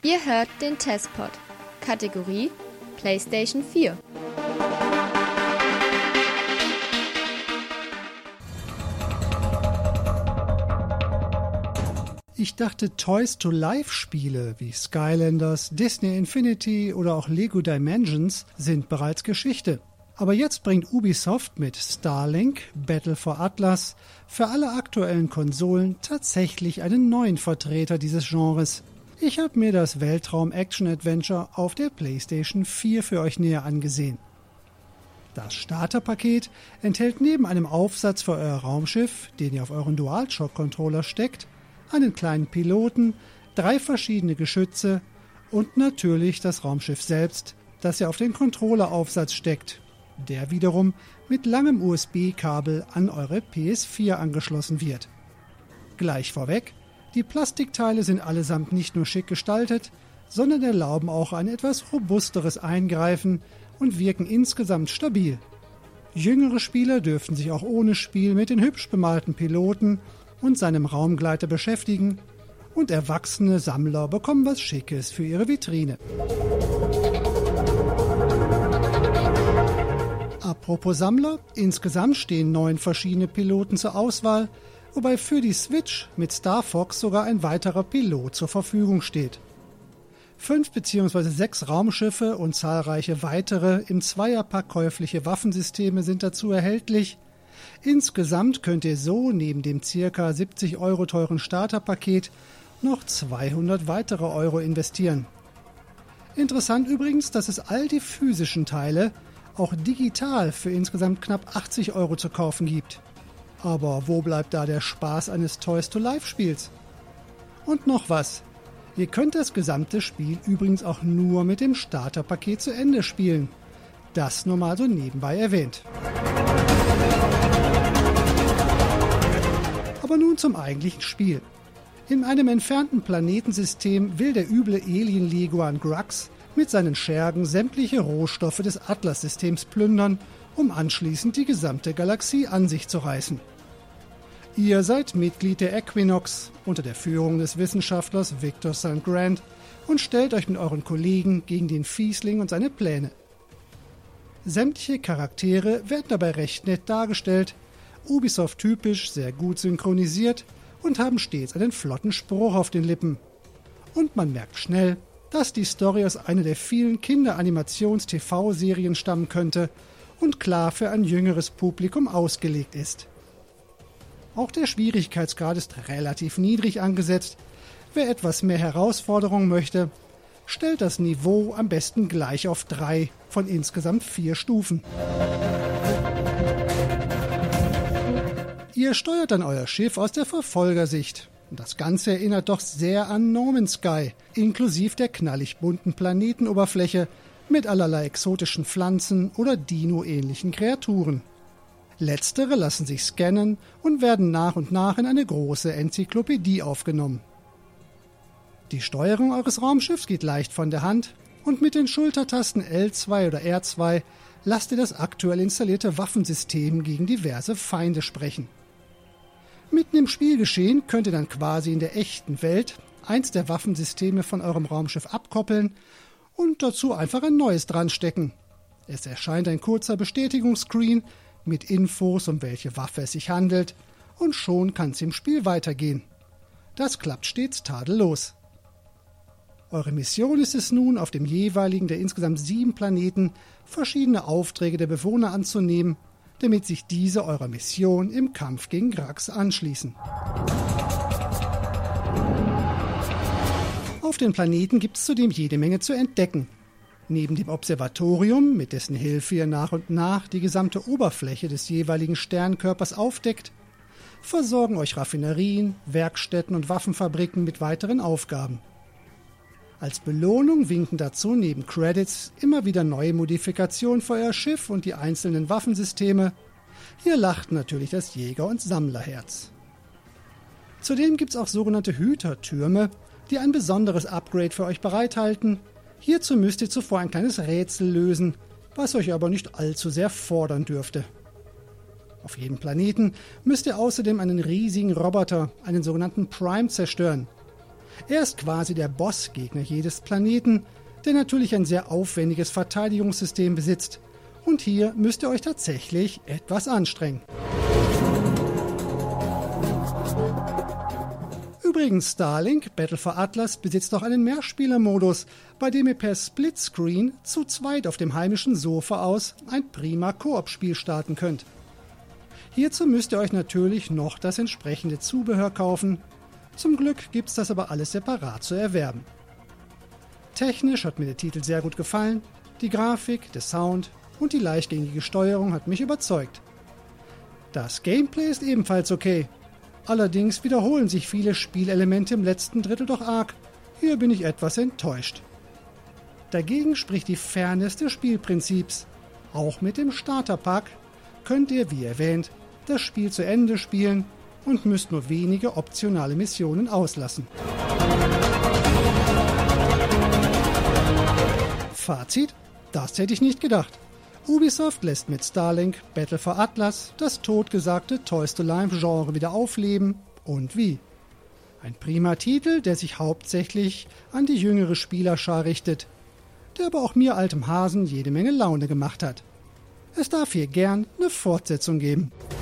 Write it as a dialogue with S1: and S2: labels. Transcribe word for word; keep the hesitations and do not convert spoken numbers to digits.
S1: Ihr hört den Testpod, Kategorie PlayStation vier.
S2: Ich dachte, Toys-to-Life-Spiele wie Skylanders, Disney Infinity oder auch Lego Dimensions sind bereits Geschichte. Aber jetzt bringt Ubisoft mit Starlink, Battle for Atlas für alle aktuellen Konsolen tatsächlich einen neuen Vertreter dieses Genres. Ich habe mir das Weltraum-Action-Adventure auf der PlayStation vier für euch näher angesehen. Das Starterpaket enthält neben einem Aufsatz für euer Raumschiff, den ihr auf euren DualShock-Controller steckt, einen kleinen Piloten, drei verschiedene Geschütze und natürlich das Raumschiff selbst, das ihr auf den Controlleraufsatz steckt, der wiederum mit langem U S B-Kabel an eure P S vier angeschlossen wird. Gleich vorweg, die Plastikteile sind allesamt nicht nur schick gestaltet, sondern erlauben auch ein etwas robusteres Eingreifen und wirken insgesamt stabil. Jüngere Spieler dürften sich auch ohne Spiel mit den hübsch bemalten Piloten und seinem Raumgleiter beschäftigen, und erwachsene Sammler bekommen was Schickes für ihre Vitrine. Apropos Sammler, insgesamt stehen neun verschiedene Piloten zur Auswahl, wobei für die Switch mit Star Fox sogar ein weiterer Pilot zur Verfügung steht. Fünf bzw. sechs Raumschiffe und zahlreiche weitere im Zweierpack käufliche Waffensysteme sind dazu erhältlich. Insgesamt könnt ihr so neben dem ca. siebzig Euro teuren Starterpaket noch zweihundert weitere Euro investieren. Interessant übrigens, dass es all die physischen Teile auch digital für insgesamt knapp achtzig Euro zu kaufen gibt. Aber wo bleibt da der Spaß eines Toys-to-Life-Spiels? Und noch was. Ihr könnt das gesamte Spiel übrigens auch nur mit dem Starterpaket zu Ende spielen. Das nur mal so nebenbei erwähnt. Aber nun zum eigentlichen Spiel. In einem entfernten Planetensystem will der üble Alien-Leguan Grux mit seinen Schergen sämtliche Rohstoffe des Atlas-Systems plündern, um anschließend die gesamte Galaxie an sich zu reißen. Ihr seid Mitglied der Equinox unter der Führung des Wissenschaftlers Victor Saint Grant und stellt euch mit euren Kollegen gegen den Fiesling und seine Pläne. Sämtliche Charaktere werden dabei recht nett dargestellt, Ubisoft-typisch sehr gut synchronisiert und haben stets einen flotten Spruch auf den Lippen. Und man merkt schnell, dass die Story aus einer der vielen Kinderanimations-T V-Serien stammen könnte und klar für ein jüngeres Publikum ausgelegt ist. Auch der Schwierigkeitsgrad ist relativ niedrig angesetzt. Wer etwas mehr Herausforderung möchte, stellt das Niveau am besten gleich auf drei von insgesamt vier Stufen. Ihr steuert dann euer Schiff aus der Verfolgersicht. Das Ganze erinnert doch sehr an No Man's Sky, inklusive der knallig bunten Planetenoberfläche mit allerlei exotischen Pflanzen oder Dino-ähnlichen Kreaturen. Letztere lassen sich scannen und werden nach und nach in eine große Enzyklopädie aufgenommen. Die Steuerung eures Raumschiffs geht leicht von der Hand und mit den Schultertasten L zwei oder R zwei lasst ihr das aktuell installierte Waffensystem gegen diverse Feinde sprechen. Mitten im Spielgeschehen könnt ihr dann quasi in der echten Welt eins der Waffensysteme von eurem Raumschiff abkoppeln und dazu einfach ein neues dran stecken. Es erscheint ein kurzer Bestätigungsscreen mit Infos, um welche Waffe es sich handelt, und schon kann es im Spiel weitergehen. Das klappt stets tadellos. Eure Mission ist es nun, auf dem jeweiligen der insgesamt sieben Planeten verschiedene Aufträge der Bewohner anzunehmen, damit sich diese eurer Mission im Kampf gegen Grux anschließen. Auf den Planeten gibt es zudem jede Menge zu entdecken. Neben dem Observatorium, mit dessen Hilfe ihr nach und nach die gesamte Oberfläche des jeweiligen Sternkörpers aufdeckt, versorgen euch Raffinerien, Werkstätten und Waffenfabriken mit weiteren Aufgaben. Als Belohnung winken dazu neben Credits immer wieder neue Modifikationen für euer Schiff und die einzelnen Waffensysteme. Hier lacht natürlich das Jäger- und Sammlerherz. Zudem gibt es auch sogenannte Hütertürme, die ein besonderes Upgrade für euch bereithalten. Hierzu müsst ihr zuvor ein kleines Rätsel lösen, was euch aber nicht allzu sehr fordern dürfte. Auf jedem Planeten müsst ihr außerdem einen riesigen Roboter, einen sogenannten Prime, zerstören. Er ist quasi der Bossgegner jedes Planeten, der natürlich ein sehr aufwendiges Verteidigungssystem besitzt. Und hier müsst ihr euch tatsächlich etwas anstrengen. Übrigens, Starlink Battle for Atlas besitzt auch einen Mehrspielermodus, bei dem ihr per Splitscreen zu zweit auf dem heimischen Sofa aus ein prima Koop-Spiel starten könnt. Hierzu müsst ihr euch natürlich noch das entsprechende Zubehör kaufen. Zum Glück gibt's das aber alles separat zu erwerben. Technisch hat mir der Titel sehr gut gefallen, die Grafik, der Sound und die leichtgängige Steuerung hat mich überzeugt. Das Gameplay ist ebenfalls okay. Allerdings wiederholen sich viele Spielelemente im letzten Drittel doch arg. Hier bin ich etwas enttäuscht. Dagegen spricht die Fairness des Spielprinzips. Auch mit dem Starterpack könnt ihr, wie erwähnt, das Spiel zu Ende spielen und müsst nur wenige optionale Missionen auslassen. Fazit: Das hätte ich nicht gedacht. Ubisoft lässt mit Starlink Battle for Atlas das totgesagte Toys-to-Life-Genre wieder aufleben und wie. Ein prima Titel, der sich hauptsächlich an die jüngere Spielerschar richtet, der aber auch mir altem Hasen jede Menge Laune gemacht hat. Es darf hier gern eine Fortsetzung geben.